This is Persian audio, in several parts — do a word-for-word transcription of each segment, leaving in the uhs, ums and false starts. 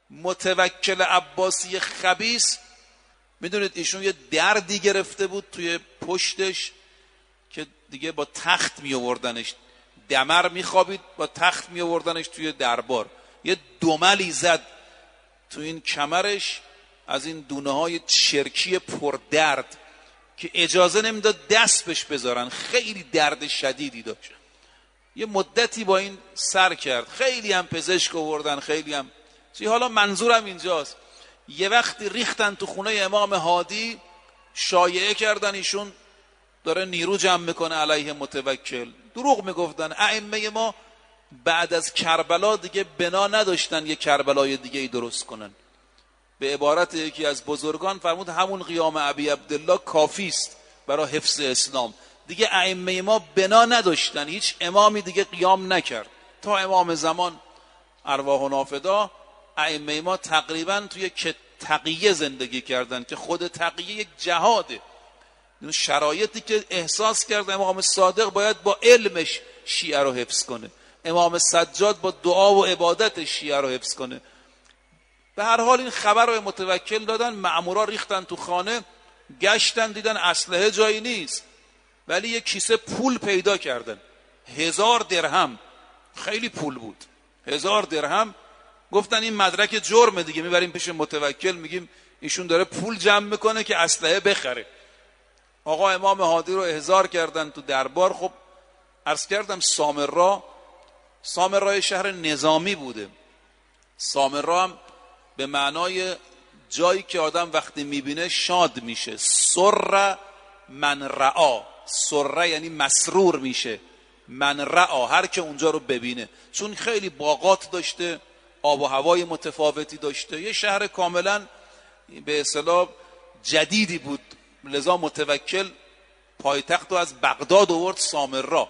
متوکل عباسی خبیث، میدونید ایشون یه دردی گرفته بود توی پشتش که دیگه با تخت می آوردنش، دمر میخوابید با تخت می آوردنش توی دربار. یه دملی زد تو این کمرش از این دونه های چرکی پردرد که اجازه نمیداد دست بهش بذارن، خیلی درد شدیدی داشت. یه مدتی با این سر کرد، خیلی هم پزشک آوردن، خیلی هم چی. حالا منظورم اینجاست، یه وقتی ریختن تو خونه امام هادی، شایعه کردن ایشون داره نیرو جمع میکنه علیه متوکل. دروغ میگفتن. ائمه ما بعد از کربلا دیگه بنا نداشتن یه کربلای دیگه ای درست کنن. به عبارت یکی از بزرگان فرمود همون قیام ابی عبدالله کافی است برای حفظ اسلام. دیگه ائمه ما بنا نداشتن، هیچ امامی دیگه قیام نکرد تا امام زمان ارواح و نافدا. ائمه ما تقریبا توی تقیه زندگی کردن که خود تقیه یک جهاده. شرایطی که احساس کرد امام صادق باید با علمش شیعه رو حفظ کنه، امام سجاد با دعا و عبادت شیعه رو حفظ کنه. به هر حال این خبر رو متوکل دادن، مأمورا ریختن تو خانه، گشتن دیدن اسلحه جایی نیست، ولی یک کیسه پول پیدا کردن، هزار درهم، خیلی پول بود، هزار درهم. گفتن این مدرک جرمه دیگه، میبریم پیش متوکل میگیم ایشون داره پول جمع میکنه که اسلحه بخره. آقا امام هادی رو احضار کردن تو دربار. خب عرض کردم سامرا، سامرا شهر نظامی بوده. سامرا هم به معنای جایی که آدم وقتی میبینه شاد میشه. سر من رعا، سر یعنی مسرور میشه، من رعا هر که اونجا رو ببینه. چون خیلی باغات داشته، آب و هوای متفاوتی داشته، یه شهر کاملا به اصطلاح جدیدی بود. لذا متوکل پایتخت رو از بغداد آورد سامرا،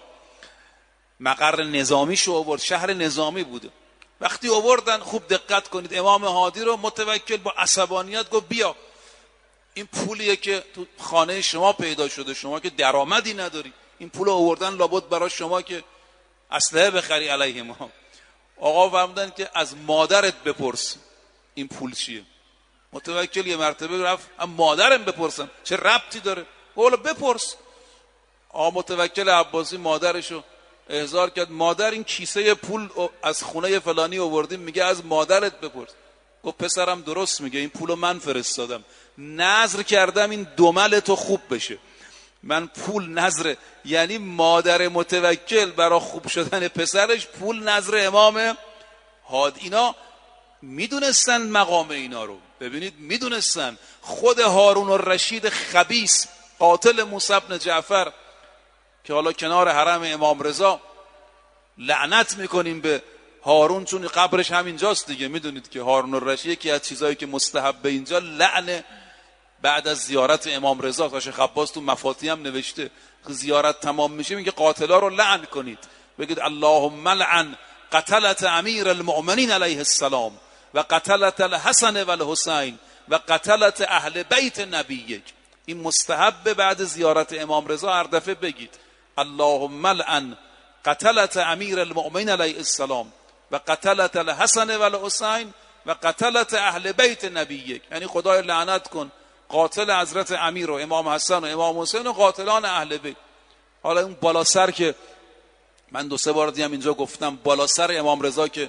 مقر نظامیشو آورد، شهر نظامی بوده. وقتی آوردن، خوب دقت کنید، امام هادی رو متوکل با عصبانیت گفت بیا، این پولیه که تو خانه شما پیدا شده، شما که درآمدی نداری، این پول آوردن لابد برای شما که اسلحه بخری علیه ما. آقا فرمودن که از مادرت بپرس این پول چیه. متوکل یه مرتبه رفت اما مادرم بپرسم چه ربطی داره، اولا بپرس. آقا متوکل عباسی مادرشو احضار کرد، مادر این کیسه پول از خونه فلانی آوردیم، میگه از مادرت بپرس. گفت پسرم درست میگه، این پولو من فرستادم، نذر کردم این دمل تو خوب بشه، من پول نذر، یعنی مادر متوکل برای خوب شدن پسرش پول نذر امام هادی. اینا میدونستن مقام اینا رو، ببینید میدونستن. خود هارون الرشید خبیث قاتل موسی بن جعفر که حالا کنار حرم امام رضا، لعنت میکنیم به هارون چون قبرش همینجاست دیگه. میدونید که هارون الرشید یکی از چیزایی که مستحب اینجا لعنه بعد از زیارت امام رضا. تا شیخ عباس تو مفاتیح هم نوشته زیارت تمام میشه میگه قاتلا رو لعن کنید، بگید اللهم لعن قتلت امیر المؤمنین علیه السلام و قتلت الحسن و الحسین و قتلت اهل بیت نبیک. این مستحب بعد زیارت امام رضا هر دفعه بگید اللهم لعن قتلت امیر المؤمنین علیه السلام و قتلت الحسن و الحسین و قتلت اهل بیت نبیک، یعنی خدای لعنت کن قاتل حضرت امیر و امام حسن و امام حسین و قاتلان اهل بیت. حالا اون بالا سر که من دو سه بار دیگه اینجا گفتم، بالا سر امام رضا که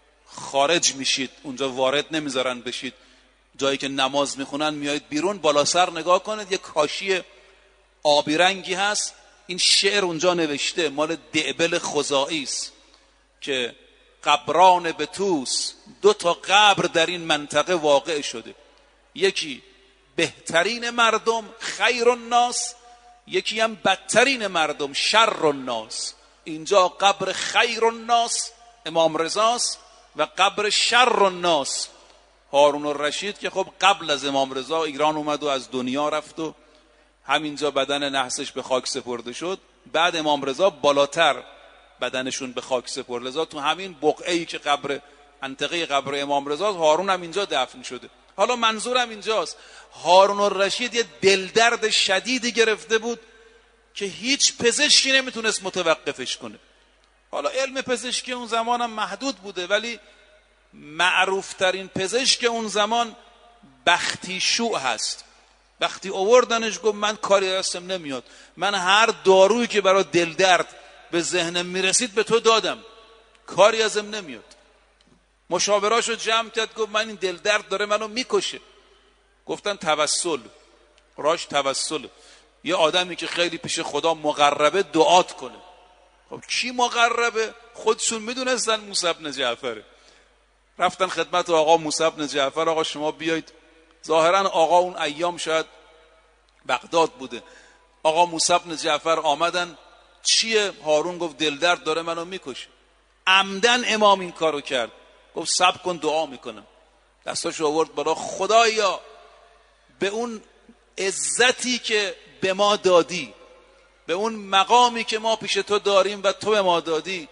خارج میشید اونجا وارد نمیذارن بشید، جایی که نماز میخونن میایید بیرون، بالا سر نگاه کنید یه کاشی آبی رنگی هست، این شعر اونجا نوشته، مال دعبل خزاعی است که قبران به توس، دو تا قبر در این منطقه واقع شده، یکی بهترین مردم خیر الناس، یکی هم بدترین مردم شر الناس. اینجا قبر خیر الناس امام رضاست و قبر شر الناس هارون الرشید که خب قبل از امام رضا ایران اومد و از دنیا رفت و همینجا بدن نحسش به خاک سپرده شد. بعد امام رضا بالاتر بدنشون به خاک سپرد، لذا تو همین بقعه‌ای که قبر منطقه قبر امام رضا، هارون هم اینجا دفن شده. حالا منظورم اینجاست، هارون الرشید یه دلدرد شدیدی گرفته بود که هیچ پزشکی نمیتونست متوقفش کنه. حالا علم پزشکی اون زمان هم محدود بوده، ولی معروف ترین پزشک اون زمان بختی شوع هست. وقتی آوردنش گفت من کاری هستم نمیاد، من هر دارویی که برای دل درد به ذهنم میرسید به تو دادم، کاری ازم نمیاد. مشاوراشو جمع کرد گفت من این دل درد داره منو میکشه. گفتن توسل، راش توسل، یه آدمی که خیلی پیش خدا مقربه دعات کنه. خب کی مقربه؟ خودشون میدونستن موسی بن جعفره. رفتن خدمت آقا موسی بن جعفر، آقا شما بیایید. ظاهرا آقا اون ایام شاید بغداد بوده. آقا موسی بن جعفر آمدن، چیه؟ هارون گفت دل درد داره منو میکشه. عمدن امام این کارو کرد، گفت صبر کن دعا میکنم. دستاشو آورد بالا، خدایا به اون عزتی که به ما دادی، به اون مقامی که ما پیش تو داریم و تو به ما دادی،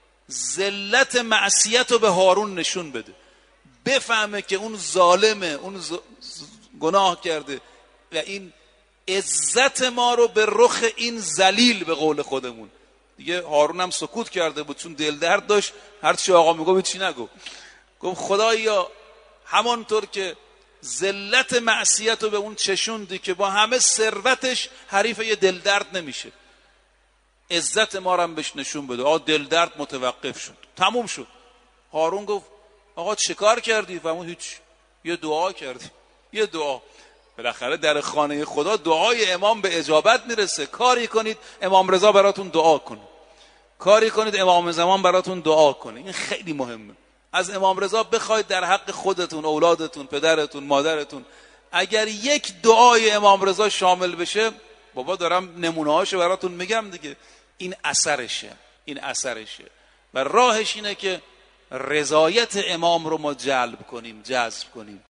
ذلت معصیت رو به هارون نشون بده، بفهمه که اون ظالمه، اون ز... گناه کرده و این عزت ما رو به رخ این ذلیل، به قول خودمون. دیگه هارون هم سکوت کرده بود چون دل درد داشت، هر چی آقا میگه چی نگو. گفت خدایا همانطور که ذلت معصیت رو به اون چشوندی که با همه ثروتش حریف یه دل درد نمیشه، عزت ما رو هم بهش نشون بده. آقا دل درد متوقف شد، تموم شد. هارون گفت آقا چه کار کردی؟ فهمون هیچ، یه دعا کردی، یه دعا. بالاخره در خانه خدا دعای امام به اجابت میرسه. کاری کنید امام رضا براتون دعا کنه، کاری کنید امام زمان براتون دعا کنه. این خیلی مهمه. از امام رضا بخواید در حق خودتون، اولادتون، پدرتون، مادرتون، اگر یک دعای امام رضا شامل بشه، بابا دارم نمونه هاشو براتون میگم دیگه، این اثرشه، این اثرشه. و راهش اینه که رضایت امام رو ما جلب کنیم، جذب کنیم.